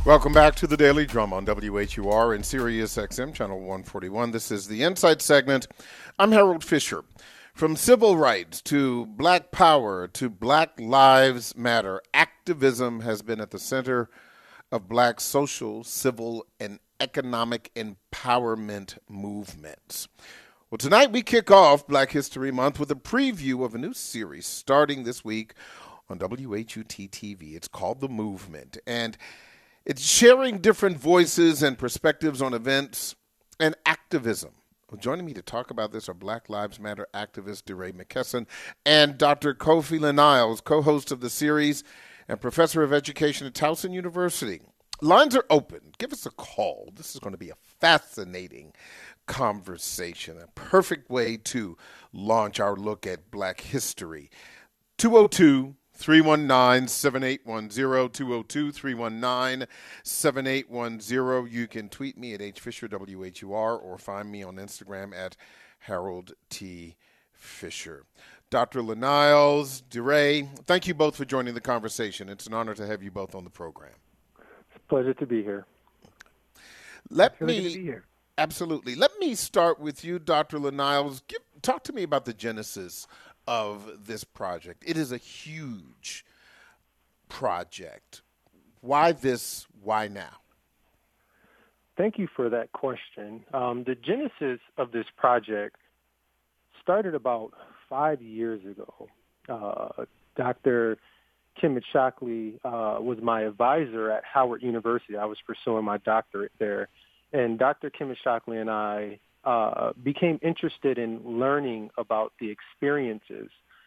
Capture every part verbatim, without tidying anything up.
Welcome back to the Daily Drum on W H U R and Sirius X M, Channel one forty-one. This is the Insight segment. I'm Harold Fisher. From civil rights to black power to Black Lives Matter, activism has been at the center of black social, civil, and economic empowerment movements. Well, tonight we kick off Black History Month with a preview of a new series starting this week on W H U T T V. It's called The Movement, and it's sharing different voices and perspectives on events and activism. Well, joining me to talk about this are Black Lives Matter activist DeRay McKesson and Doctor Kofi Laniles, co-host of the series and professor of education at Towson University. Lines are open. Give us a call. This is going to be a fascinating conversation, a perfect way to launch our look at Black history. two oh two, three one nine, seven eight one zero, two oh two, three one nine, seven eight one zero. You can tweet me at H Fisher W H U R or find me on Instagram at Harold T. Fisher. Doctor Laniles, DeRay, thank you both for joining the conversation. It's an honor to have you both on the program. It's a pleasure to be here. Let really me to be here. Absolutely. Let me start with you, Doctor Laniles. Give, talk to me about the genesis of this project. It is a huge project. Why this? Why now? Thank you for that question. Um, the genesis of this project started about five years ago. Uh, Doctor Kemet Shockley uh, was my advisor at Howard University. I was pursuing my doctorate there. And Doctor Kemet Shockley and I uh, became interested in learning about the experiences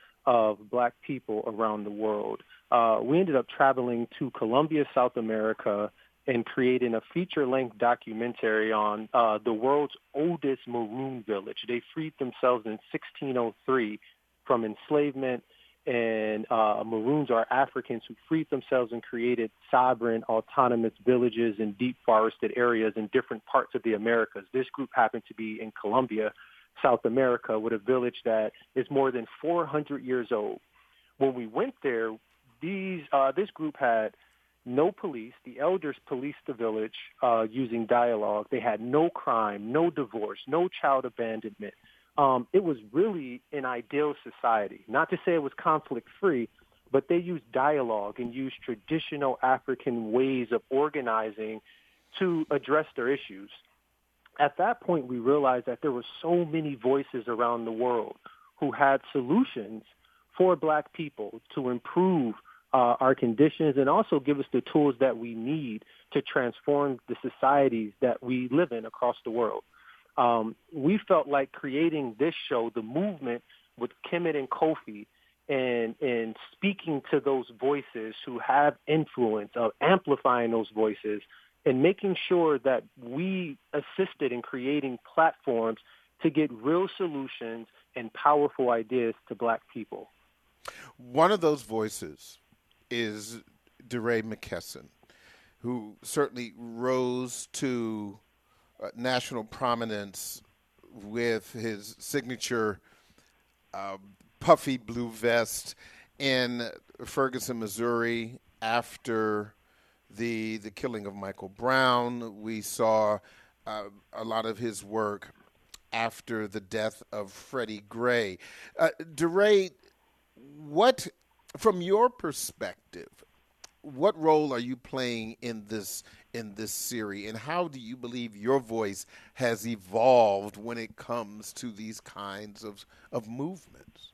of black people around the world. Uh, we ended up traveling to Colombia, South America, and creating a feature-length documentary on uh, the world's oldest Maroon village. They freed themselves in sixteen oh three from enslavement, and uh, Maroons are Africans who freed themselves and created sovereign, autonomous villages in deep forested areas in different parts of the Americas. This group happened to be in Colombia, South America, with a village that is more than four hundred years old. When we went there, these uh, this group had no police. The elders policed the village uh, using dialogue. They had no crime, no divorce, no child abandonment. Um, it was really an ideal society. Not to say it was conflict-free, but they used dialogue and used traditional African ways of organizing to address their issues. At that point, we realized that there were so many voices around the world who had solutions for black people to improve uh, our conditions and also give us the tools that we need to transform the societies that we live in across the world. Um, we felt like creating this show, The Movement, with Kemet and Kofi, and, and speaking to those voices who have influence, of amplifying those voices, and making sure that we assisted in creating platforms to get real solutions and powerful ideas to black people. One of those voices is DeRay McKesson, who certainly rose to uh, national prominence with his signature uh, puffy blue vest in Ferguson, Missouri, after the the killing of Michael Brown. We saw uh, a lot of his work after the death of Freddie Gray. Uh, DeRay, what, from your perspective, what role are you playing in this in this series, and how do you believe your voice has evolved when it comes to these kinds of of movements?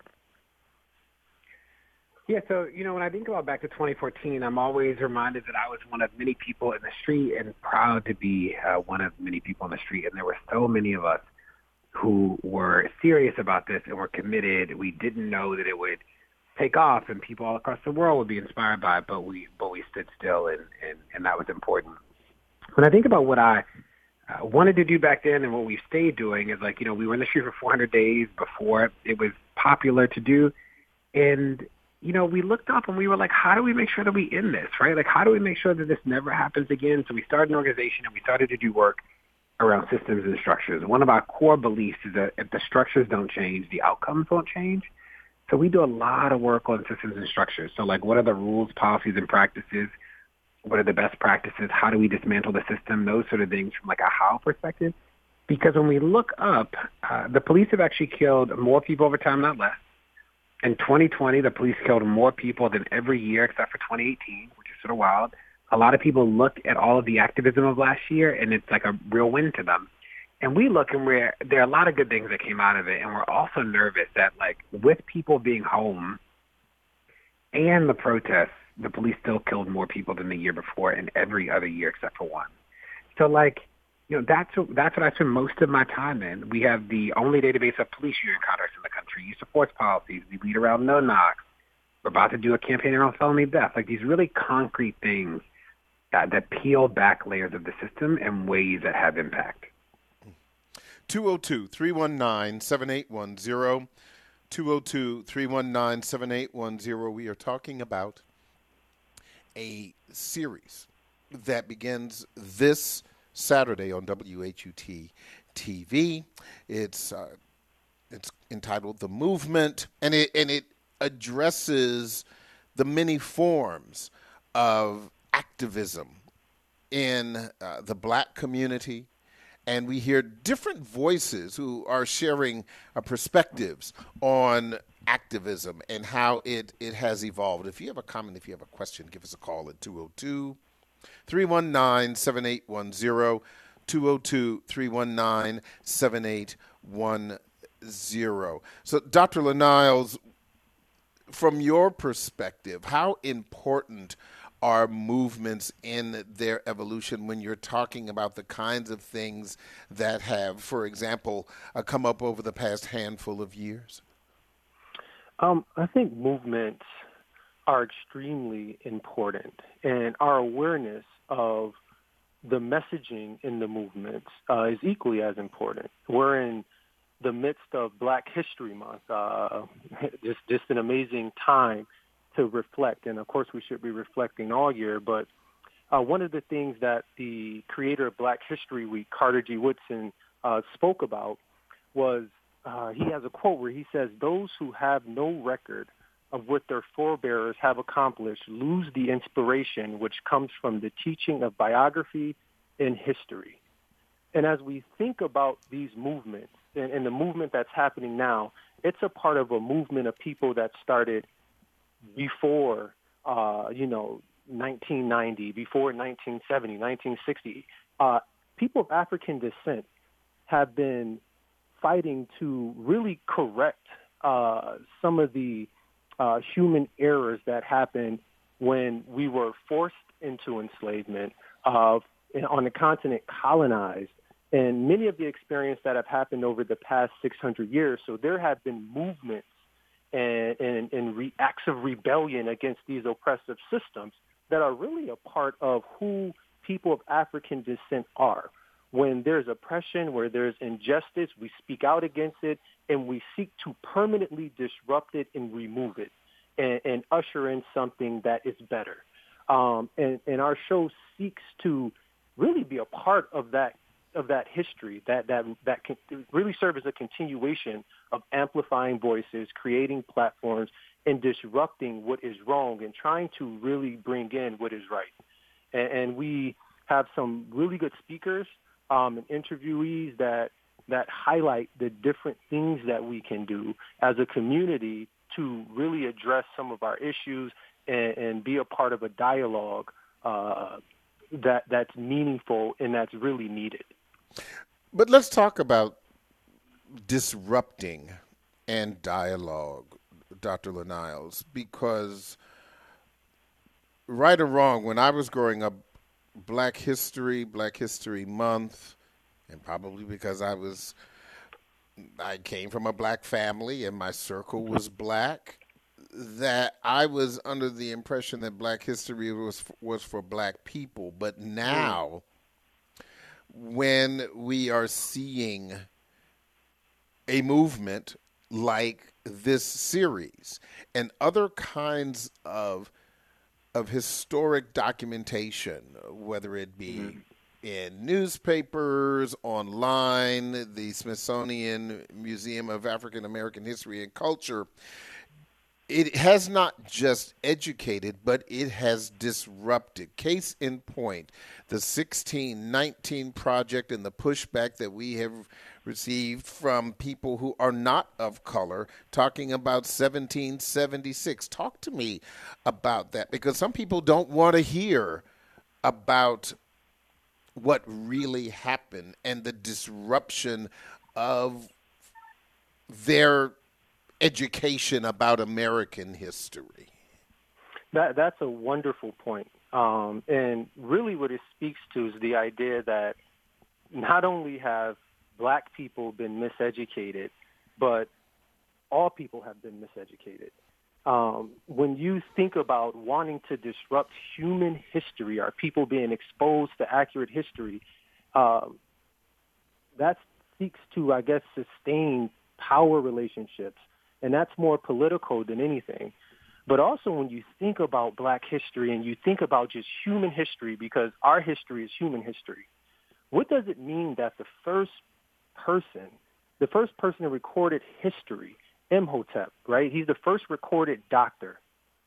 Yeah, so, you know, when I think about back to twenty fourteen, I'm always reminded that I was one of many people in the street and proud to be uh, one of many people in the street. And there were so many of us who were serious about this and were committed. We didn't know that it would take off and people all across the world would be inspired by it, but we but we stood still, and, and, and that was important. When I think about what I uh, wanted to do back then and what we've stayed doing is, like, you know, we were in the street for four hundred days before it was popular to do. And, you know, we looked up and we were like, how do we make sure that we end this, right? Like, how do we make sure that this never happens again? So we started an organization and we started to do work around systems and structures. One of our core beliefs is that if the structures don't change, the outcomes won't change. So we do a lot of work on systems and structures. So, like, what are the rules, policies, and practices? What are the best practices? How do we dismantle the system? Those sort of things from like a how perspective. Because when we look up, uh, the police have actually killed more people over time, not less. In twenty twenty, the police killed more people than every year except for twenty eighteen, which is sort of wild. A lot of people look at all of the activism of last year, and it's like a real win to them. And we look, and we're, there are a lot of good things that came out of it, and we're also nervous that, like, with people being home and the protests, the police still killed more people than the year before and every other year except for one. So, like, you know, that's what, that's what I spend most of my time in. We have the only database of police union contracts in the country, use of force policies. We lead around no knocks. We're about to do a campaign around felony death. Like, these really concrete things that, that peel back layers of the system in ways that have impact. two oh two, three one nine, seven eight one zero. two oh two, three one nine, seven eight one zero. We are talking about a series that begins this Saturday on W H U T T V. It's uh, it's entitled The Movement, and it and it addresses the many forms of activism in uh, the black community. And we hear different voices who are sharing uh, perspectives on activism and how it, it has evolved. If you have a comment, if you have a question, give us a call at two oh two, three one nine, seven eight one zero, two oh two, three one nine, seven eight one zero. So, Doctor LaNiles, from your perspective, how important are movements in their evolution when you're talking about the kinds of things that have, for example, uh, come up over the past handful of years? Um, I think movements are extremely important, and our awareness of the messaging in the movements uh, is equally as important. We're in the midst of Black History Month, uh, just, just an amazing time to reflect, and of course we should be reflecting all year, but uh, one of the things that the creator of Black History Week, Carter G. Woodson, uh, spoke about was uh, he has a quote where he says, "Those who have no record of what their forebears have accomplished lose the inspiration which comes from the teaching of biography and history." And as we think about these movements and, and the movement that's happening now, it's a part of a movement of people that started before, uh, you know, nineteen ninety, before nineteen seventy, nineteen sixty. Uh, people of African descent have been fighting to really correct uh, some of the uh, human errors that happened when we were forced into enslavement uh, on the continent colonized, and many of the experiences that have happened over the past six hundred years. So there have been movements and, and, and re- acts of rebellion against these oppressive systems that are really a part of who people of African descent are. When there's oppression, where there's injustice, we speak out against it, and we seek to permanently disrupt it and remove it and, and usher in something that is better. Um, and, and our show seeks to really be a part of that of that history, that that that can really serve as a continuation of amplifying voices, creating platforms, and disrupting what is wrong, and trying to really bring in what is right. And, and we have some really good speakers um, and interviewees that that highlight the different things that we can do as a community to really address some of our issues and, and be a part of a dialogue uh, that that's meaningful and that's really needed. But let's talk about disrupting and dialogue, Doctor LaNiles, because right or wrong, when I was growing up, Black History, Black History Month, and probably because I was, I came from a black family and my circle was black, that I was under the impression that Black History was was for black people. But now, when we are seeing a movement like this series and other kinds of of historic documentation, whether it be mm-hmm. in newspapers, online, the Smithsonian Museum of African American History and Culture, it has not just educated, but it has disrupted. Case in point, the sixteen nineteen project and the pushback that we have received from people who are not of color talking about seventeen seventy-six. Talk to me about that, because some people don't want to hear about what really happened and the disruption of their education about American history. That that's a wonderful point. Um, and really what it speaks to is the idea that not only have black people been miseducated, but all people have been miseducated. Um, when you think about wanting to disrupt human history, or people being exposed to accurate history, um, that seeks to, I guess, sustain power relationships. And that's more political than anything. But also when you think about black history and you think about just human history, because our history is human history, what does it mean that the first person, the first person who recorded history, Imhotep, right? He's the first recorded doctor.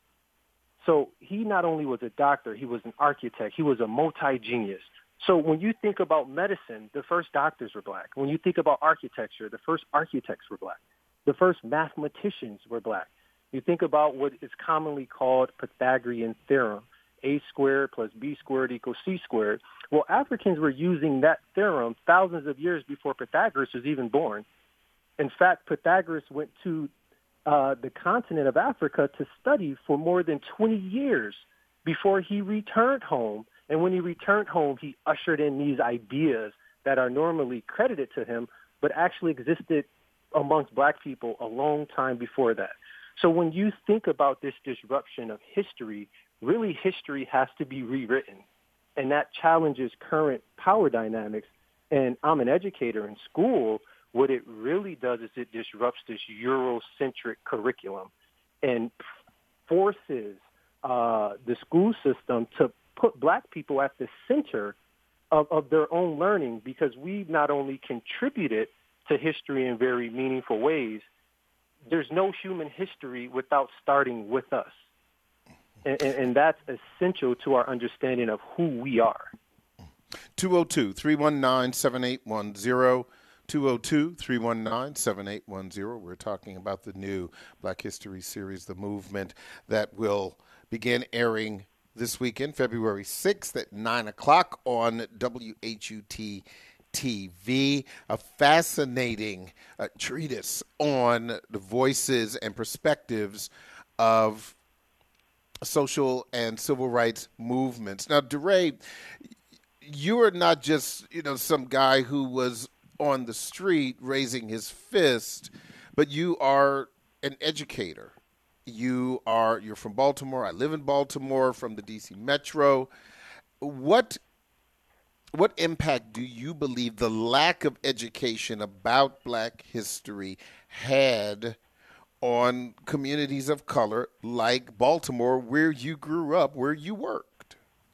So he not only was a doctor, he was an architect. He was a multi-genius. So when you think about medicine, the first doctors were black. When you think about architecture, the first architects were black. The first mathematicians were black. You think about what is commonly called Pythagorean theorem, a squared plus b squared equals c squared. Well, Africans were using that theorem thousands of years before Pythagoras was even born. In fact, Pythagoras went to uh, the continent of Africa to study for more than twenty years before he returned home. And when he returned home, he ushered in these ideas that are normally credited to him, but actually existed amongst black people a long time before that. So when you think about this disruption of history, really history has to be rewritten. And that challenges current power dynamics. And I'm an educator in school. What it really does is it disrupts this Eurocentric curriculum and forces uh, the school system to put black people at the center of, of their own learning, because we've not only contributed to history in very meaningful ways, there's no human history without starting with us. And, and, and that's essential to our understanding of who we are. two oh two, three one nine, seven eight one zero, two oh two, three one nine, seven eight one zero. We're talking about the new Black History series, The Movement, that will begin airing this weekend, February sixth at nine o'clock on W H U T T V, a fascinating uh, treatise on the voices and perspectives of social and civil rights movements. Now, DeRay, you are not just, you know, some guy who was on the street raising his fist, but you are an educator. You are you're from Baltimore. I live in Baltimore, from the D C Metro. What What impact do you believe the lack of education about black history had on communities of color like Baltimore, where you grew up, where you worked?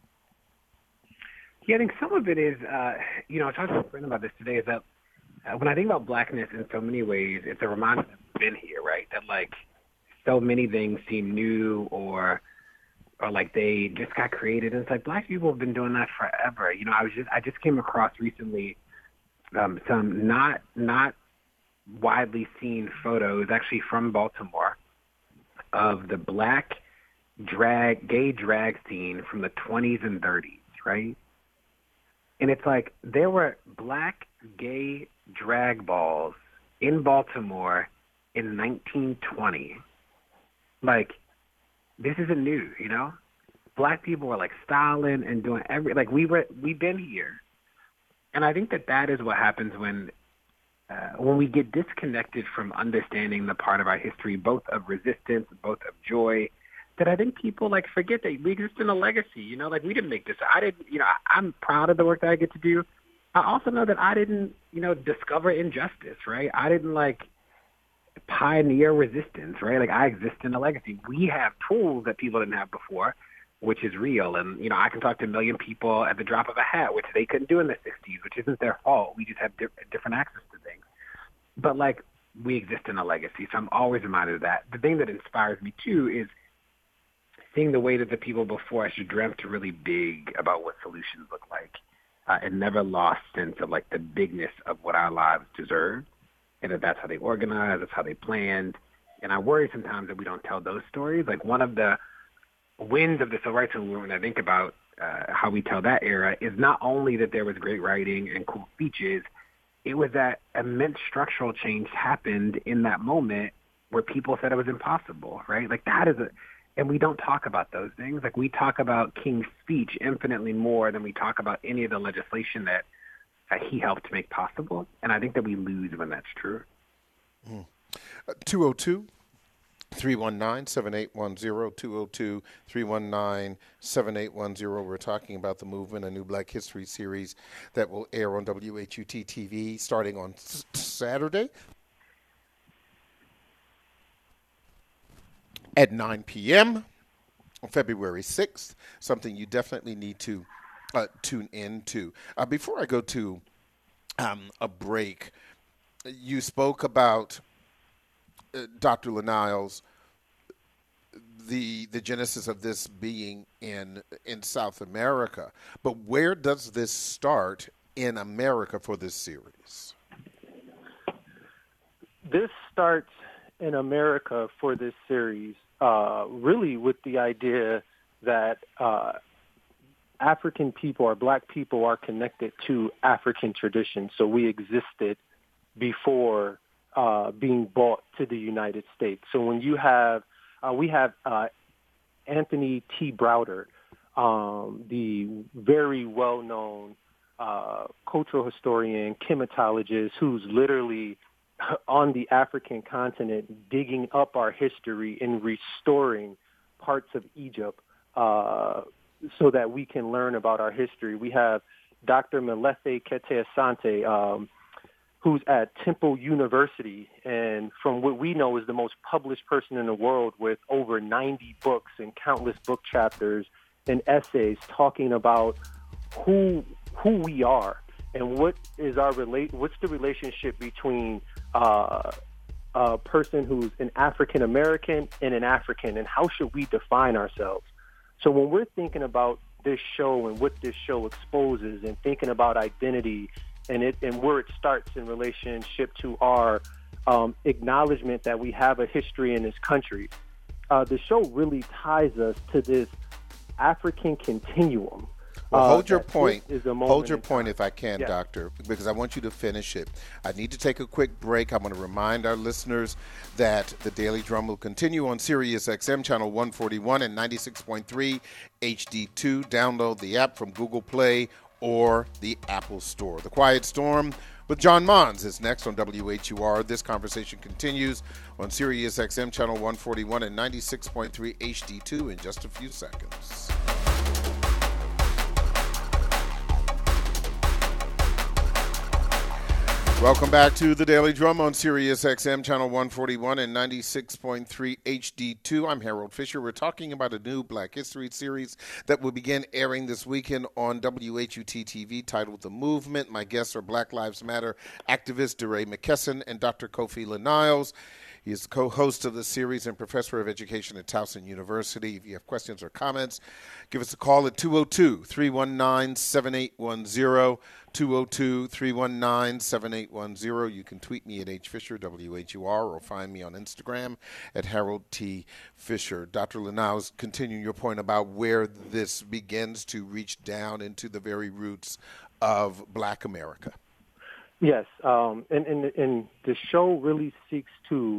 Yeah, I think some of it is, uh, you know, I talked to a friend about this today, is that uh, when I think about blackness in so many ways, it's a reminder that we've been here, right? That, like, so many things seem new or or like they just got created. And it's like black people have been doing that forever. You know, I was just I just came across recently um, some not not widely seen photos, actually from Baltimore, of the black drag gay drag scene from the twenties and thirties, right? And it's like there were black gay drag balls in Baltimore in nineteen twenty. Like, this isn't new, you know? Black people were like styling and doing every, like we were, we've been here. And I think that that is what happens when, uh, when we get disconnected from understanding the part of our history, both of resistance, both of joy, that I think people like forget that we exist in a legacy, you know, like we didn't make this. I didn't, you know, I'm proud of the work that I get to do. I also know that I didn't, you know, discover injustice, right? I didn't like pioneer resistance, right? Like I exist in a legacy. We have tools that people didn't have before, which is real. And, you know, I can talk to a million people at the drop of a hat, which they couldn't do in the sixties, which isn't their fault. We just have di- different access to things. But like we exist in a legacy. So I'm always reminded of that. The thing that inspires me, too, is seeing the way that the people before us dreamt really big about what solutions look like uh, and never lost sense of, like, the bigness of what our lives deserve, and that that's how they organized, that's how they planned. And I worry sometimes that we don't tell those stories. Like, one of the wins of the civil rights movement, when I think about uh, how we tell that era, is not only that there was great writing and cool speeches, it was that immense structural change happened in that moment where people said it was impossible, right? Like, that is a, and we don't talk about those things. Like, we talk about King's speech infinitely more than we talk about any of the legislation that, that he helped to make possible. And I think that we lose when that's true. Mm. Uh, two oh two, three one nine, seven eight one zero, two oh two, three one nine, seven eight one zero. We're talking about the movement, a new Black History series that will air on W H U T T V starting on s- Saturday at nine p.m. on February sixth, something you definitely need to uh, tune in to. Uh, before I go to um, a break, you spoke about uh, Doctor LaNiles, the the genesis of this being in in South America. But where does this start in America for this series? This starts in America for this series, uh, really with the idea that uh, African people or Black people are connected to African tradition. So we existed before uh, being brought to the United States. So when you have, uh, we have uh, Anthony T. Browder, um, the very well-known uh, cultural historian, chematologist, who's literally on the African continent digging up our history and restoring parts of Egypt uh, so that we can learn about our history. We have Doctor Molefi Kete Asante, um, who's at Temple University, and from what we know is the most published person in the world with over ninety books and countless book chapters and essays talking about who who we are and what is our relate what's the relationship between uh, a person who's an African American and an African, and how should we define ourselves? So when we're thinking about this show and what this show exposes and thinking about identity and it and where it starts in relationship to our um, acknowledgement that we have a history in this country, uh, the show really ties us to this African continuum. Well, uh, hold your point. Hold your point time. if I can, Yeah. Doctor, because I want you to finish it. I need to take a quick break. I want to remind our listeners that the Daily Drum will continue on Sirius X M channel one forty-one and ninety-six point three H D two. Download the app from Google Play or the Apple Store. The Quiet Storm with John Mons is next on W H U R. This conversation continues on Sirius X M channel one forty-one and ninety-six point three H D two in just a few seconds. Welcome back to the Daily Drum on Sirius X M channel one forty-one and ninety-six point three H D two. I'm Harold Fisher. We're talking about a new Black History series that will begin airing this weekend on W H U T T V titled The Movement. My guests are Black Lives Matter activist DeRay McKesson and Doctor Kofi LaNiles. He is the co-host of the series and professor of education at Towson University. If you have questions or comments, give us a call at two oh two, three one nine, seven eight one zero, two oh two, three one nine, seven eight one zero. You can tweet me at H Fisher, W H U R, or find me on Instagram at Harold T. Fisher. Doctor LaNiles, continuing your point about where this begins to reach down into the very roots of Black America. Yes, um, and, and, and the show really seeks to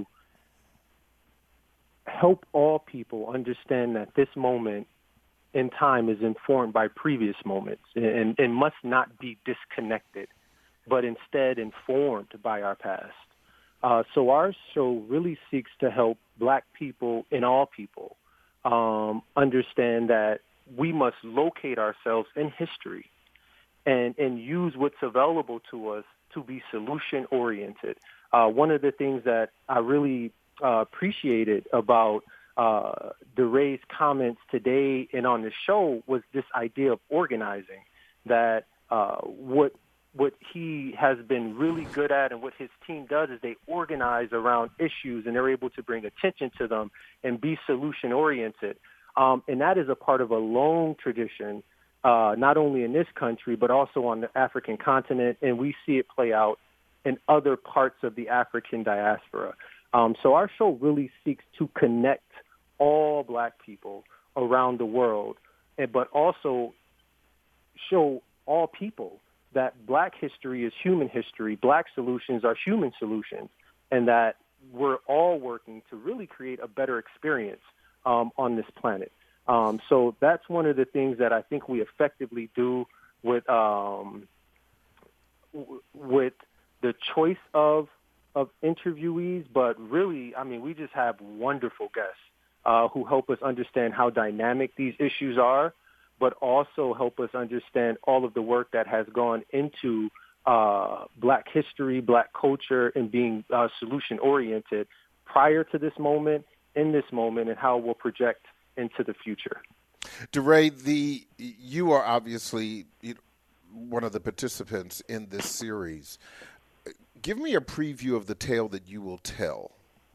help all people understand that this moment in time is informed by previous moments and, and must not be disconnected, but instead informed by our past. Uh, so our show really seeks to help Black people and all people um, understand that we must locate ourselves in history and, and use what's available to us to be solution-oriented. Uh, one of the things that I really uh, appreciated about uh, DeRay's comments today and on the show was this idea of organizing, that uh, what what he has been really good at and what his team does is they organize around issues and they're able to bring attention to them and be solution oriented. Um, and that is a part of a long tradition, uh, not only in this country, but also on the African continent. And we see it play out in other parts of the African diaspora. Um, so our show really seeks to connect all Black people around the world, but also show all people that Black history is human history, Black solutions are human solutions, and that we're all working to really create a better experience um, on this planet. Um, so that's one of the things that I think we effectively do with um, w- with the choice of of interviewees, but really, I mean, we just have wonderful guests uh, who help us understand how dynamic these issues are, but also help us understand all of the work that has gone into uh, Black history, Black culture, and being uh, solution-oriented prior to this moment, in this moment, and how we'll project into the future. DeRay, the you are obviously one of the participants in this series. Give me a preview of the tale that you will tell.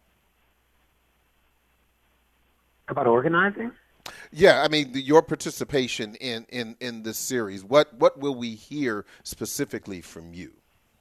About organizing? Yeah, I mean, the, your participation in, in, in this series. What what will we hear specifically from you?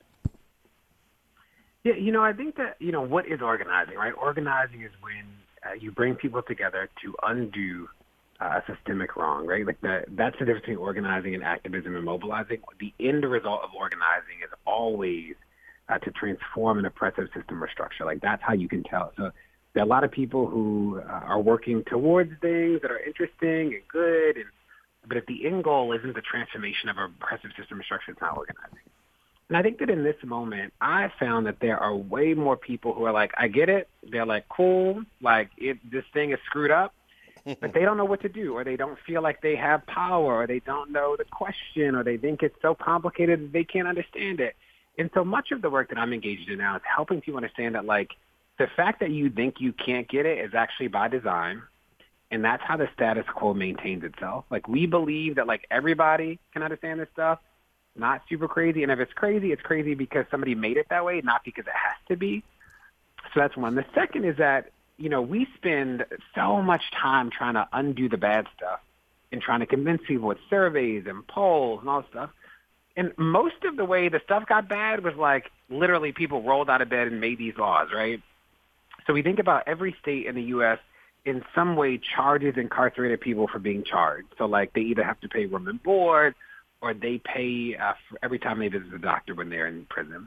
Yeah, you know, I think that, you know, what is organizing, right? Organizing is when uh, you bring people together to undo uh, a systemic wrong, right? Like the, that's the difference between organizing and activism and mobilizing. The end result of organizing is always uh, to transform an oppressive system or structure. Like that's how you can tell. So there are a lot of people who uh, are working towards things that are interesting and good, and, but if the end goal isn't the transformation of an oppressive system or structure, it's not organizing. And I think that in this moment, I found that there are way more people who are like, I get it. They're like, cool, like it, this thing is screwed up, but they don't know what to do, or they don't feel like they have power, or they don't know the question, or they think it's so complicated that they can't understand it. And so much of the work that I'm engaged in now is helping people understand that, like, the fact that you think you can't get it is actually by design, and that's how the status quo maintains itself. Like, we believe that, like, everybody can understand this stuff, not super crazy, and if it's crazy, it's crazy because somebody made it that way, not because it has to be. So that's one. The second is that, you know, we spend so much time trying to undo the bad stuff and trying to convince people with surveys and polls and all this stuff. And most of the way the stuff got bad was, like, literally people rolled out of bed and made these laws, right? So we think about every state in the U S in some way charges incarcerated people for being charged. So, like, they either have to pay room and board or they pay uh, for every time they visit the doctor when they're in prison.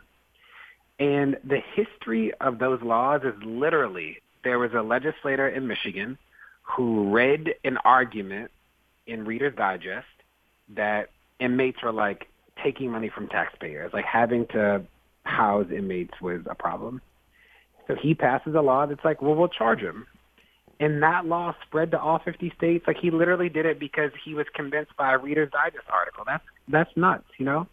And the history of those laws is literally there was a legislator in Michigan who read an argument in Reader's Digest that inmates were, like, taking money from taxpayers, like having to house inmates was a problem. So he passes a law that's like, well, we'll charge him. And that law spread to all fifty states. Like, he literally did it because he was convinced by a Reader's Digest article. That's that's nuts, you know?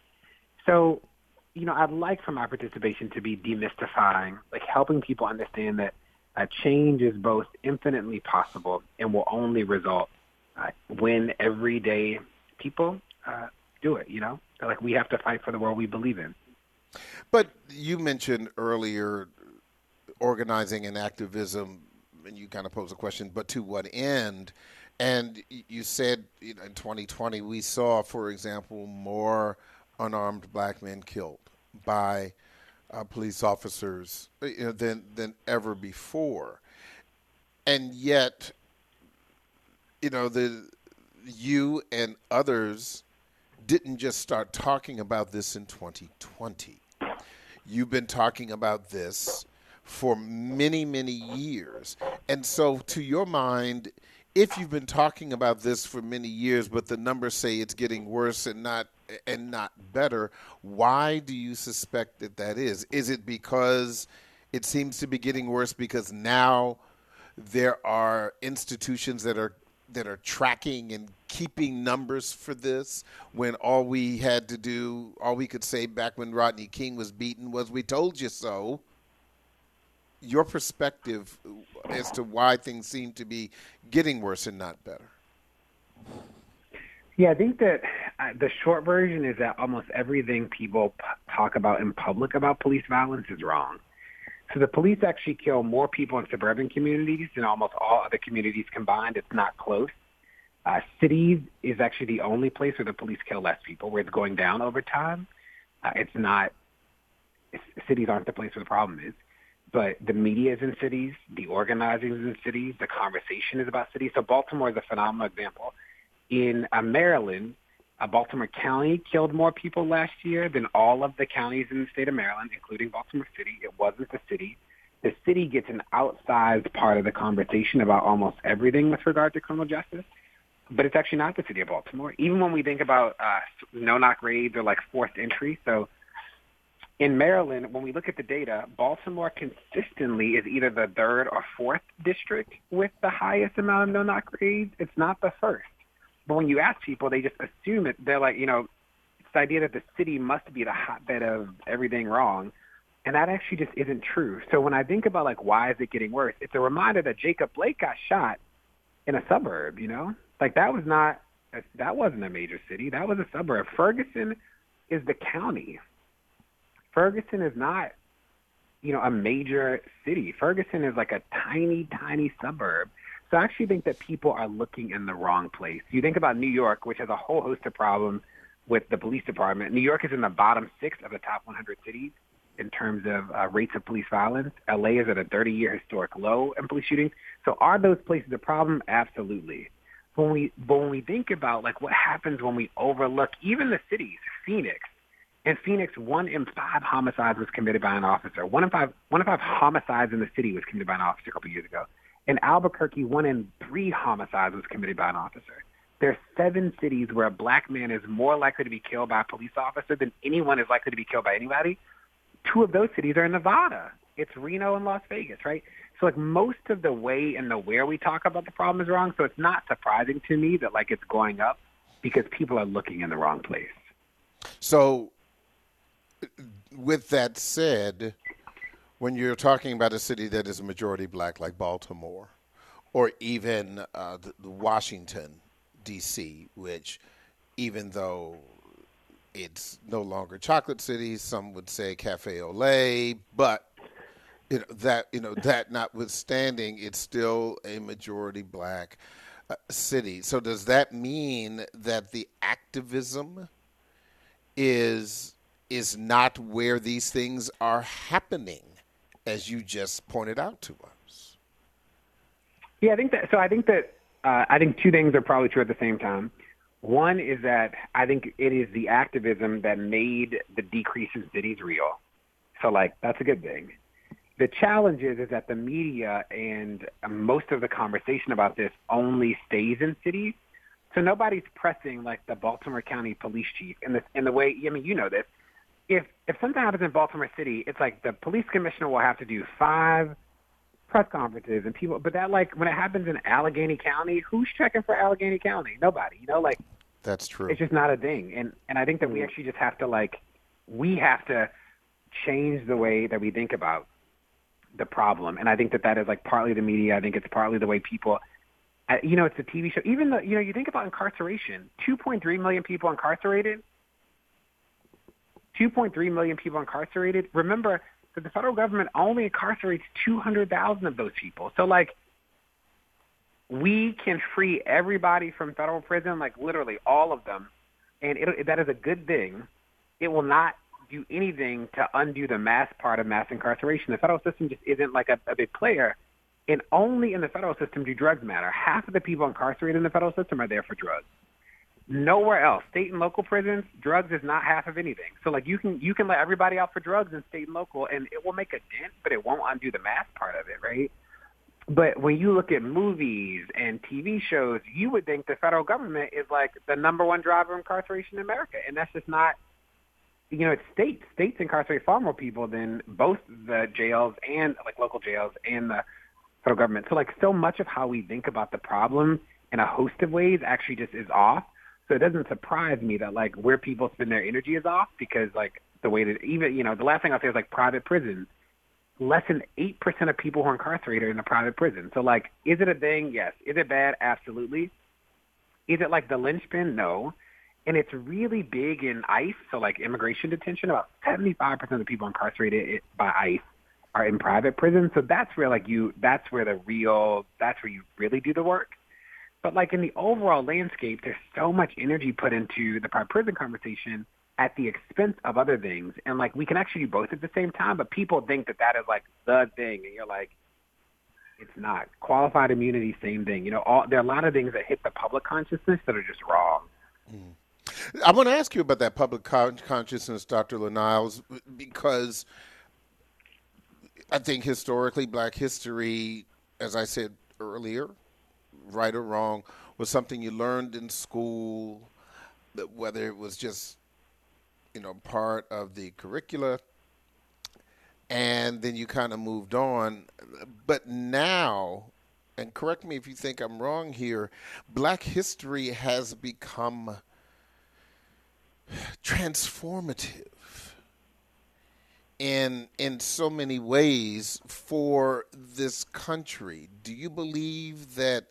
So, you know, I'd like for my participation to be demystifying, like helping people understand that uh, change is both infinitely possible and will only result uh, when everyday people uh, do it, you know? So, like, we have to fight for the world we believe in. But you mentioned earlier organizing and activism, and you kind of posed a question, but to what end? And you said, you know, in twenty twenty, we saw, for example, more unarmed Black men killed by uh, police officers, you know, than than ever before. And yet, you know, the you and others didn't just start talking about this in twenty twenty. You've been talking about this for many, many years. And so, to your mind, if you've been talking about this for many years, but the numbers say it's getting worse and not and not better, why do you suspect that that is? Is it because it seems to be getting worse because now there are institutions that are that are tracking and keeping numbers for this, when all we had to do, all we could say back when Rodney King was beaten was, we told you so? Your perspective as to why things seem to be getting worse and not better. Yeah, I think that I, the short version is that almost everything people p- talk about in public about police violence is wrong. So the police actually kill more people in suburban communities than almost all other communities combined. It's not close. Uh, cities is actually the only place where the police kill less people, where it's going down over time. Uh, it's not, it's, cities aren't the place where the problem is. But the media is in cities, the organizing is in cities, the conversation is about cities. So Baltimore is a phenomenal example. In uh, Maryland, uh, Baltimore County killed more people last year than all of the counties in the state of Maryland, including Baltimore City. It wasn't the city. The city gets an outsized part of the conversation about almost everything with regard to criminal justice, but it's actually not the city of Baltimore. Even when we think about uh, no-knock raids or like forced entry, so in Maryland, when we look at the data, Baltimore consistently is either the third or fourth district with the highest amount of no-knock raids. It's not the first. But when you ask people, they just assume it. They're like, you know, it's the idea that the city must be the hotbed of everything wrong. And that actually just isn't true. So when I think about, like, why is it getting worse, it's a reminder that Jacob Blake got shot in a suburb, you know? Like, that was not, that wasn't a major city. That was a suburb. Ferguson is the county. Ferguson is not, you know, a major city. Ferguson is like a tiny, tiny suburb. So I actually think that people are looking in the wrong place. You think about New York, which has a whole host of problems with the police department. New York is in the bottom six of the top one hundred cities in terms of uh, rates of police violence. L A is at a thirty-year historic low in police shootings. So are those places a problem? Absolutely. When we, but when we think about, like, what happens when we overlook even the cities, Phoenix, in Phoenix, one in five homicides was committed by an officer. One in five, one in five homicides in the city was committed by an officer a couple years ago. In Albuquerque, one in three homicides was committed by an officer. There are seven cities where a black man is more likely to be killed by a police officer than anyone is likely to be killed by anybody. Two of those cities are in Nevada. It's Reno and Las Vegas, right? So, like, most of the way and the where we talk about the problem is wrong. So it's not surprising to me that, like, it's going up because people are looking in the wrong place. So, with that said, when you're talking about a city that is a majority black like Baltimore, or even uh, the, the Washington, D C, which even though it's no longer Chocolate City, some would say Cafe au lait, but you know, that you know that notwithstanding, it's still a majority black uh, city. So does that mean that the activism is is not where these things are happening, as you just pointed out to us? Yeah, I think that. So I think that uh, I think two things are probably true at the same time. One is that I think it is the activism that made the decrease in cities real. So, like, that's a good thing. The challenge is, is that the media and most of the conversation about this only stays in cities. So nobody's pressing, like, the Baltimore County police chief in the in the way. I mean, you know this. If if something happens in Baltimore City, it's like the police commissioner will have to do five press conferences and people. But that, like, when it happens in Allegheny County, who's checking for Allegheny County? Nobody. You know, like, that's true. It's just not a thing. And and I think that we actually just have to, like, we have to change the way that we think about the problem. And I think that that is, like, partly the media. I think it's partly the way people, uh, you know, it's a T V show. Even the, you know, you think about incarceration, two point three million people incarcerated. two point three million people incarcerated. Remember that the federal government only incarcerates two hundred thousand of those people. So, like, we can free everybody from federal prison, like literally all of them, and it, that is a good thing. It will not do anything to undo the mass part of mass incarceration. The federal system just isn't like a, a big player, and only in the federal system do drugs matter. Half of the people incarcerated in the federal system are there for drugs. Nowhere else, state and local prisons, drugs is not half of anything. So, like, you can you can let everybody out for drugs in state and local, and it will make a dent, but it won't undo the mass part of it, right? But when you look at movies and T V shows, you would think the federal government is, like, the number one driver of incarceration in America, and that's just not. You know, it's states. States incarcerate far more people than both the jails and, like, local jails and the federal government. So, like, so much of how we think about the problem in a host of ways actually just is off. So it doesn't surprise me that, like, where people spend their energy is off because, like, the way that even, you know, the last thing I'll say is, like, private prisons. Less than eight percent of people who are incarcerated are in a private prison. So, like, is it a thing? Yes. Is it bad? Absolutely. Is it like the linchpin? No. And it's really big in ICE, so like immigration detention. About seventy-five percent of the people incarcerated by ICE are in private prisons. So that's where like you, that's where the real, that's where you really do the work. But like in the overall landscape, there's so much energy put into the private prison conversation at the expense of other things. And like we can actually do both at the same time, but people think that that is like the thing. And you're like, it's not. Qualified immunity, same thing. You know, all, there are a lot of things that hit the public consciousness that are just wrong. Mm. I want to ask you about that public con- consciousness, Doctor LaNiles, because I think historically Black history, as I said earlier, right or wrong, was something you learned in school, whether it was just, you know, part of the curricula, and then you kind of moved on. But now, and correct me if you think I'm wrong here, Black history has become transformative in in so many ways for this country. Do you believe that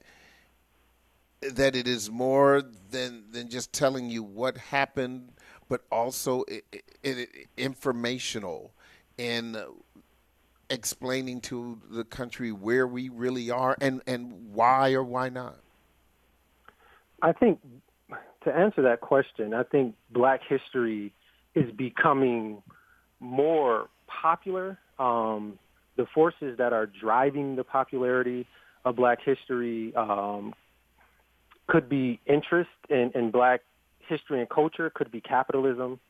that it is more than than just telling you what happened, but also it, it, it, informational in explaining to the country where we really are and, and why or why not? I think to answer that question, I think Black history is becoming more popular. Um, the forces that are driving the popularity of Black history um, could be interest in, in Black history and culture, could be capitalism.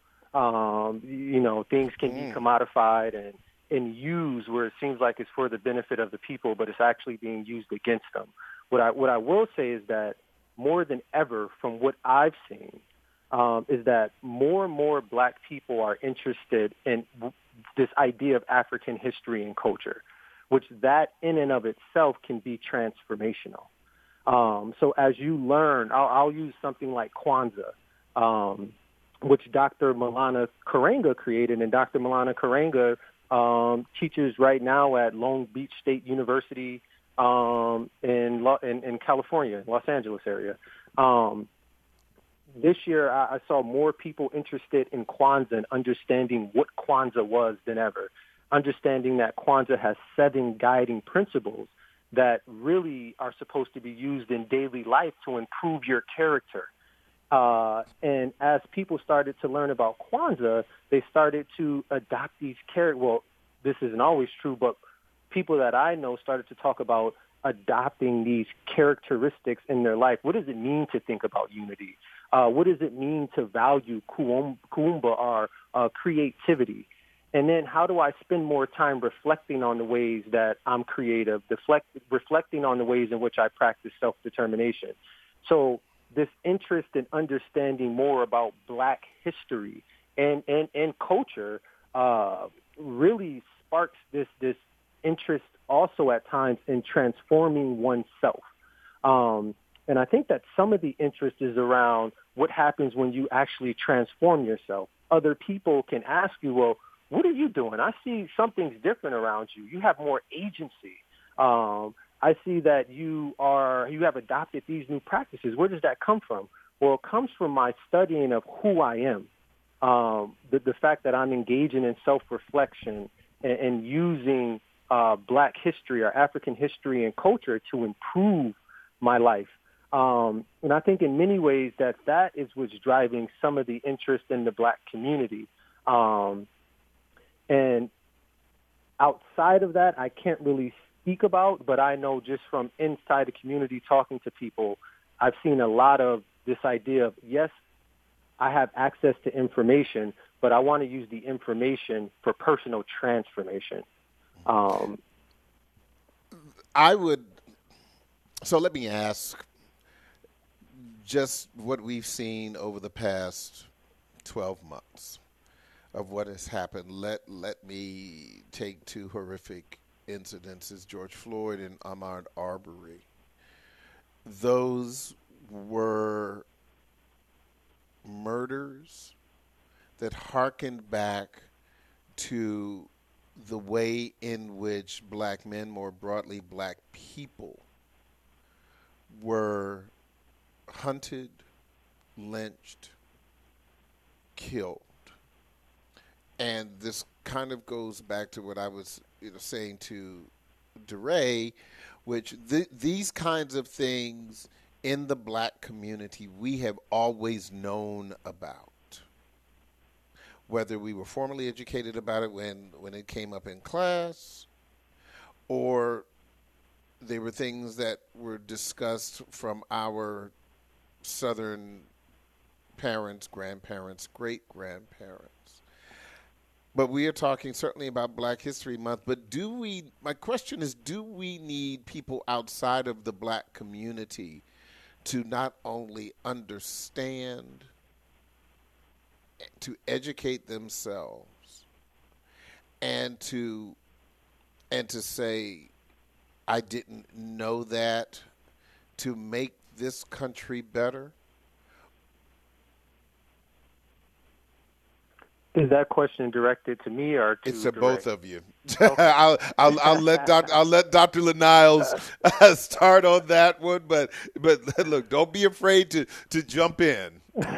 Um, you know, things can mm. be commodified and, and used where it seems like it's for the benefit of the people, but it's actually being used against them. What I what I will say is that more than ever, from what I've seen, um, is that more and more Black people are interested in w- this idea of African history and culture, which that in and of itself can be transformational. Um, so as you learn, I'll, I'll use something like Kwanzaa, um, which Doctor Malana Karenga created, and Doctor Malana Karenga um, teaches right now at Long Beach State University um, in, Lo- in in California, Los Angeles area. Um, this year, I, I saw more people interested in Kwanzaa and understanding what Kwanzaa was than ever, understanding that Kwanzaa has seven guiding principles that really are supposed to be used in daily life to improve your character. Uh, and as people started to learn about Kwanzaa, they started to adopt these character. Well, this isn't always true, but people that I know started to talk about adopting these characteristics in their life. What does it mean to think about unity? Uh, what does it mean to value kuumba, or uh, creativity? And then how do I spend more time reflecting on the ways that I'm creative, deflect, reflecting on the ways in which I practice self-determination? So this interest in understanding more about Black history and, and, and culture uh, really sparks this, this interest also at times in transforming oneself. Um, and I think that some of the interest is around what happens when you actually transform yourself. Other people can ask you, well, what are you doing? I see something's different around you. You have more agency. Um, I see that you are you have adopted these new practices. Where does that come from? Well, it comes from my studying of who I am, um, the, the fact that I'm engaging in self-reflection and, and using uh, Black history or African history and culture to improve my life. Um, and I think in many ways that that is what's driving some of the interest in the Black community. Um, and outside of that, I can't really speak about, but I know just from inside the community talking to people, I've seen a lot of this idea of, yes, I have access to information, but I want to use the information for personal transformation. Um, I would, so let me ask, just what we've seen over the past twelve months of what has happened. Let let me take two horrific incidences, George Floyd and Ahmaud Arbery. Those were murders that harkened back to the way in which Black men, more broadly Black people, were hunted, lynched, killed. And this kind of goes back to what I was you know, saying to DeRay, which th- these kinds of things in the black community we have always known about. Whether we were formally educated about it when, when it came up in class, or they were things that were discussed from our Southern parents, grandparents, great-grandparents. But we are talking certainly about Black History Month. But do we, my question is, do we need people outside of the black community to not only understand, to educate themselves, and to and to say, I didn't know that, to make this country better? Is that question directed to me or to It's to DeRay? both of you. Okay. I'll, I'll, I'll let Doctor I'll let Doctor Laniles uh, start on that one, but but look, don't be afraid to, to jump in.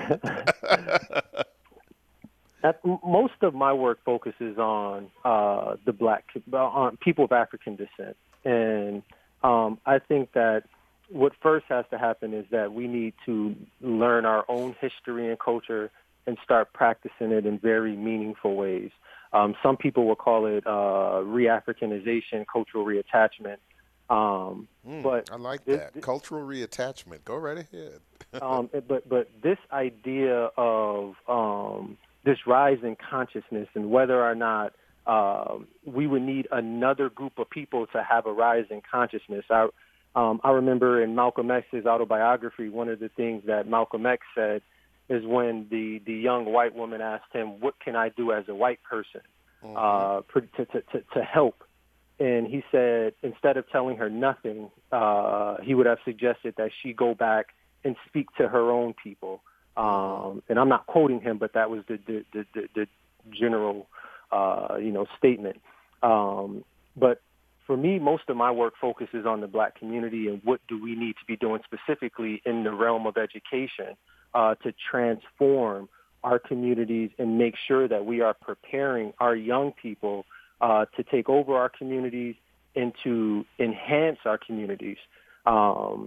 At, most of my work focuses on uh, the black on people of African descent, and um, I think that what first has to happen is that we need to learn our own history and culture and start practicing it in very meaningful ways. Um, some people will call it uh, re-Africanization, cultural reattachment. Um, mm, but I like this, that. This, cultural reattachment. Go right ahead. um, but but this idea of um, this rise in consciousness and whether or not um, we would need another group of people to have a rise in consciousness. I, um, I remember in Malcolm X's autobiography, one of the things that Malcolm X said is when the, the young white woman asked him, what can I do as a white person mm-hmm. uh, to, to, to, to help? And he said, instead of telling her nothing, uh, he would have suggested that she go back and speak to her own people. Um, and I'm not quoting him, but that was the, the, the, the, the general, uh, you know, statement. Um, but for me, most of my work focuses on the black community and what do we need to be doing specifically in the realm of education Uh, to transform our communities and make sure that we are preparing our young people uh, to take over our communities and to enhance our communities. Um,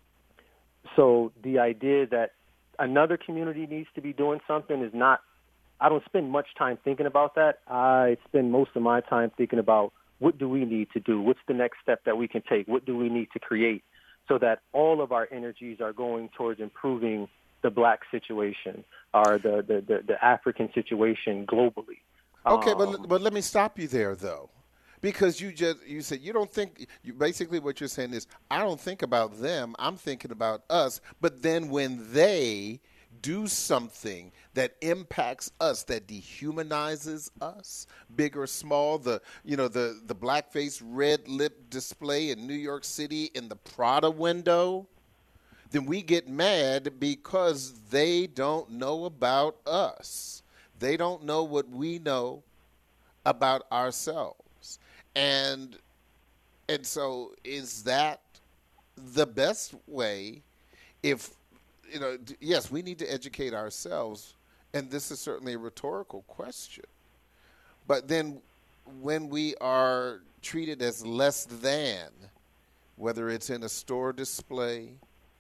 so the idea that another community needs to be doing something is not, I don't spend much time thinking about that. I spend most of my time thinking about what do we need to do? What's the next step that we can take? What do we need to create so that all of our energies are going towards improving the black situation or the, the, the, the African situation globally. Okay, um, but but let me stop you there though, because you just you said you don't think. You, basically, what you're saying is I don't think about them. I'm thinking about us. But then when they do something that impacts us, that dehumanizes us, big or small, the you know the the blackface red lip display in New York City in the Prada window, then we get mad because they don't know about us. They don't know what we know about ourselves. And and so is that the best way? If, you know, yes, we need to educate ourselves, and this is certainly a rhetorical question. But then when we are treated as less than, whether it's in a store display,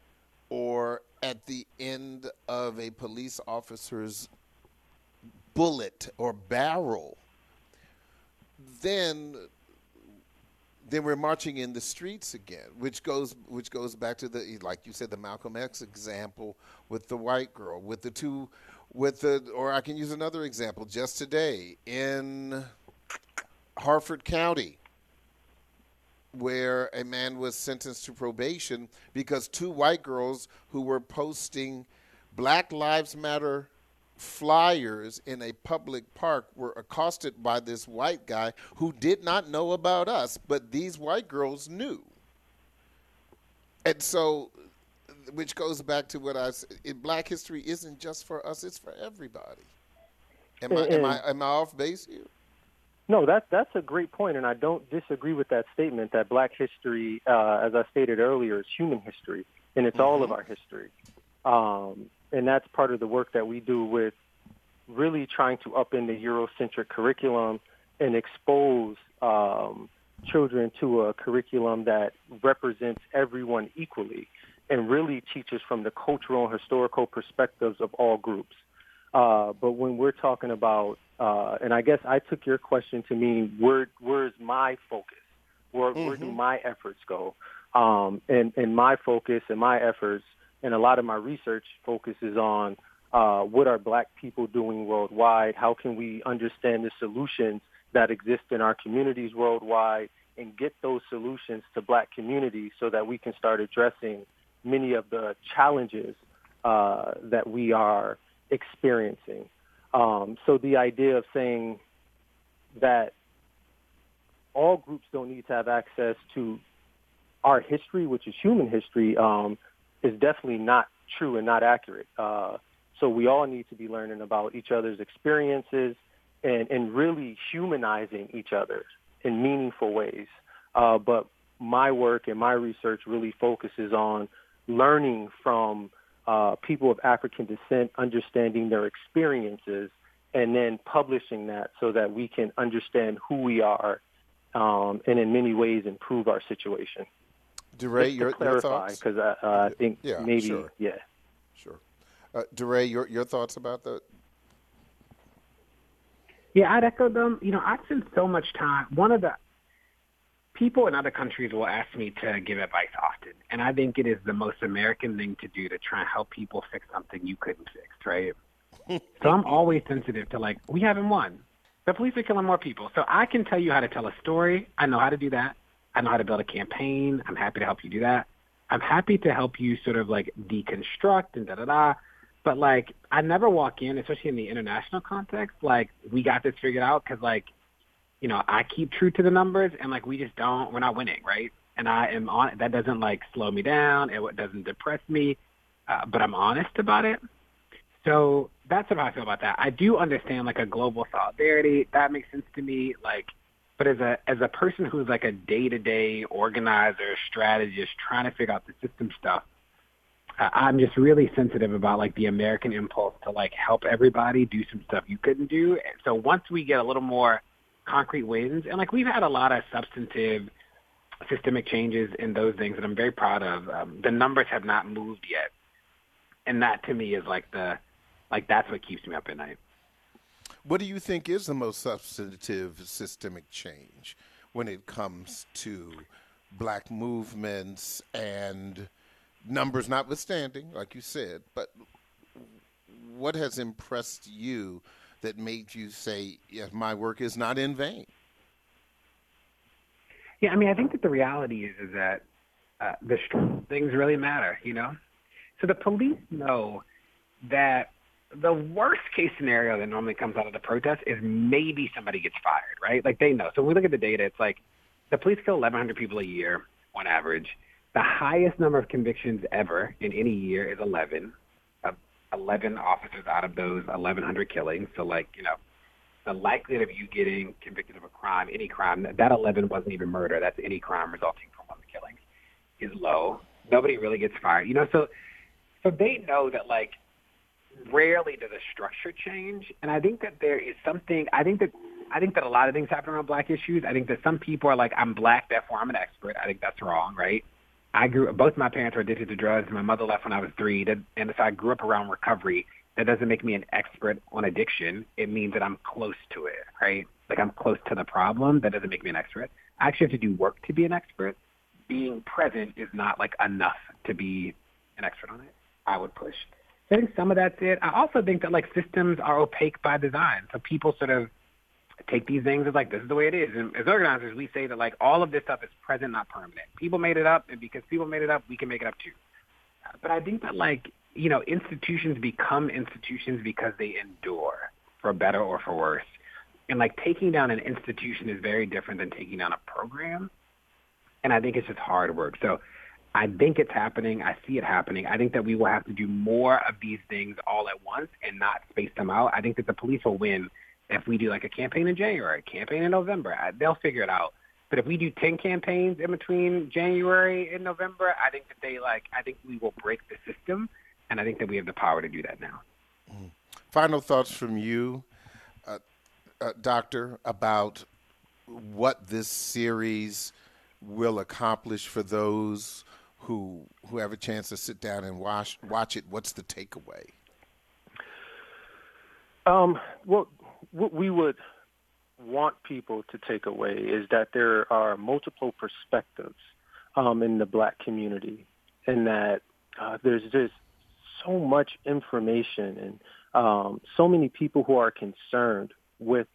or at the end of a police officer's bullet or barrel, then then we're marching in the streets again, which goes which goes back to the, like you said, the Malcolm X example with the white girl, with the two, with the, or I can use another example just today in Harford County, where a man was sentenced to probation because two white girls who were posting Black Lives Matter flyers in a public park were accosted by this white guy who did not know about us, but these white girls knew. And so, which goes back to what I said, black history isn't just for us, it's for everybody. Am I, am I, am I off base here? No, that, that's a great point, and I don't disagree with that statement that black history, uh, as I stated earlier, is human history, and it's mm-hmm. all of our history. Um, and that's part of the work that we do with really trying to upend the Eurocentric curriculum and expose um, children to a curriculum that represents everyone equally and really teaches from the cultural and historical perspectives of all groups. Uh, but when we're talking about, uh, and I guess I took your question to mean where where's my focus? Where, mm-hmm. where do my efforts go? Um, and, and my focus and my efforts and a lot of my research focuses on uh, what are Black people doing worldwide? How can we understand the solutions that exist in our communities worldwide and get those solutions to Black communities so that we can start addressing many of the challenges uh, that we are experiencing. Um, so the idea of saying that all groups don't need to have access to our history, which is human history, um, is definitely not true and not accurate. Uh, so we all need to be learning about each other's experiences and, and really humanizing each other in meaningful ways. Uh, but my work and my research really focuses on learning from uh, people of African descent, understanding their experiences, and then publishing that so that we can understand who we are um, and in many ways improve our situation. DeRay, your, clarify, your thoughts? Because I, uh, I think yeah, maybe, sure. yeah. Sure. Uh, DeRay, your, your thoughts about that? Yeah, I'd echo them. You know, I spend so much time. One of the people in other countries will ask me to give advice often, and I think it is the most American thing to do to try and help people fix something you couldn't fix, right? So I'm always sensitive to, like, we haven't won. The police are killing more people. So I can tell you how to tell a story. I know how to do that. I know how to build a campaign. I'm happy to help you do that. I'm happy to help you sort of, like, deconstruct and da-da-da. But, like, I never walk in, especially in the international context, like, we got this figured out because, like, you know, I keep true to the numbers and, like, we just don't, we're not winning, right? And I am on, that doesn't, like, slow me down. It doesn't depress me, uh, but I'm honest about it. So that's what I feel about that. I do understand, like, a global solidarity. That makes sense to me. Like, but as a as a person who's, like, a day-to-day organizer, strategist, trying to figure out the system stuff, uh, I'm just really sensitive about, like, the American impulse to, like, help everybody do some stuff you couldn't do. And so once we get a little more concrete wins, and, like, we've had a lot of substantive systemic changes in those things that I'm very proud of. Um, the numbers have not moved yet. And that, to me, is, like, the Like, that's what keeps me up at night. What do you think is the most substantive systemic change when it comes to Black movements and numbers notwithstanding, like you said, but what has impressed you that made you say, yes, my work is not in vain? Yeah, I mean, I think that the reality is, is that uh, the strong things really matter, you know? So the police know that the worst case scenario that normally comes out of the protest is maybe somebody gets fired, right? Like, they know. So when we look at the data, it's like the police kill eleven hundred people a year on average. The highest number of convictions ever in any year is eleven. Uh, eleven officers out of those eleven hundred killings. So, like, you know, the likelihood of you getting convicted of a crime, any crime, that eleven wasn't even murder. That's any crime resulting from one of the killings, is low. Nobody really gets fired. You know, so so they know that, like, rarely does a structure change. And I think that there is something, I think that I think that a lot of things happen around Black issues. I think that some people are like, I'm Black, therefore I'm an expert. I think that's wrong, right? I grew both my parents were addicted to drugs. My mother left when I was three. That, and if I grew up around recovery, that doesn't make me an expert on addiction. It means that I'm close to it, right? Like, I'm close to the problem. That doesn't make me an expert. I actually have to do work to be an expert. Being present is not, like, enough to be an expert on it. I would push. I think some of that's it. I also think that, like, systems are opaque by design. So people sort of take these things as, like, this is the way it is. And as organizers, we say that, like, all of this stuff is present, not permanent. People made it up, and because people made it up, we can make it up too. But I think that, like, you know, institutions become institutions because they endure, for better or for worse. And, like, taking down an institution is very different than taking down a program. And I think it's just hard work. So I think it's happening. I see it happening. I think that we will have to do more of these things all at once and not space them out. I think that the police will win if we do, like, a campaign in January, a campaign in November. I, they'll figure it out. But if we do ten campaigns in between January and November, I think that they, like, I think we will break the system, and I think that we have the power to do that now. Mm. Final thoughts from you, uh, uh, Doctor, about what this series will accomplish for those who who have a chance to sit down and watch watch it. What's the takeaway? Um, well, what we would want people to take away is that there are multiple perspectives um, in the Black community, and that uh, there's just so much information and um, so many people who are concerned with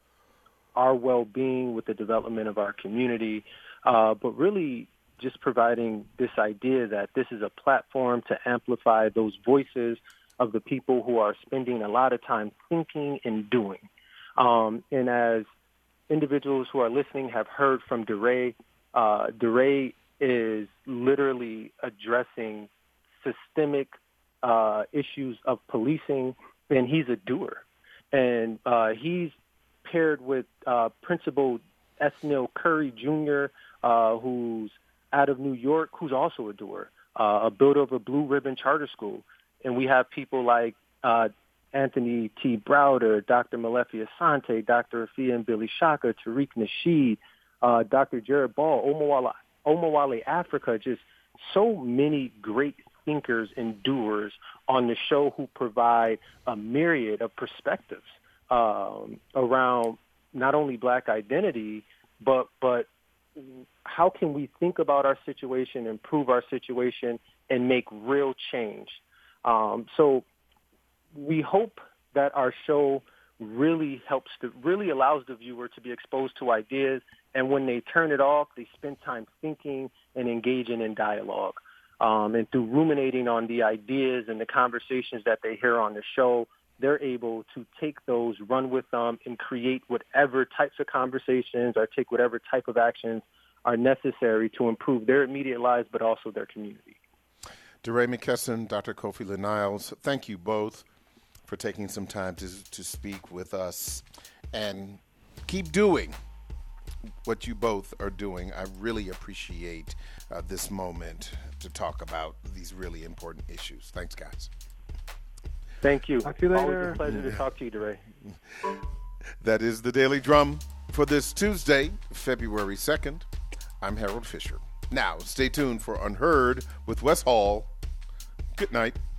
our well-being, with the development of our community, uh, but really just providing this idea that this is a platform to amplify those voices of the people who are spending a lot of time thinking and doing. Um, and as individuals who are listening have heard from DeRay, uh, DeRay is literally addressing systemic uh, issues of policing, and he's a doer. And uh, he's paired with uh, Principal Esnil Curry Junior, uh, who's out of New York, who's also a doer, uh, a builder of a Blue Ribbon Charter School. And we have people like uh, Anthony T. Browder, Doctor Malefi Asante, Doctor Afia and Billy Shaka, Tariq Nasheed, uh, Doctor Jared Ball, Omawale, Omawale Africa, just so many great thinkers and doers on the show who provide a myriad of perspectives um, around not only Black identity, but but how can we think about our situation, improve our situation, and make real change. Um, so we hope that our show really helps to really allows the viewer to be exposed to ideas, and when they turn it off, they spend time thinking and engaging in dialogue. Um, and through ruminating on the ideas and the conversations that they hear on the show, they're able to take those, run with them, and create whatever types of conversations or take whatever type of actions are necessary to improve their immediate lives, but also their community. DeRay McKesson, Doctor Kofi Niles, thank you both for taking some time to to speak with us, and keep doing what you both are doing. I really appreciate uh, this moment to talk about these really important issues. Thanks, guys. Thank you. Talk to you later. Always a pleasure to talk to you, DeRay. That is the Daily Drum for this Tuesday, February second. I'm Harold Fisher. Now, stay tuned for Unheard with Wes Hall. Good night.